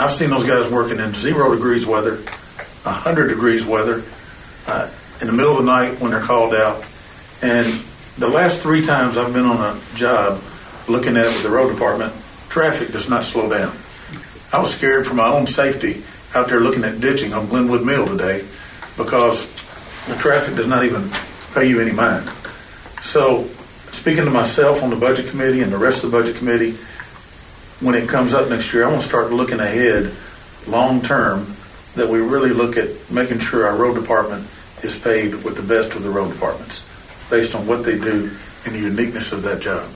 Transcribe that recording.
I've seen those guys working in 0 degrees weather, 100 degrees weather, in the middle of the night when they're called out. And the last 3 times I've been on a job looking at it with the road department, traffic does not slow down. I was scared for my own safety out there looking at ditching on Glenwood Mill today because the traffic does not even pay you any mind. So, speaking to myself on the budget committee and the rest of the budget committee, when it comes up next year, I want to start looking ahead long term, that we really look at making sure our road department is paid with the best of the road departments based on what they do and the uniqueness of that job.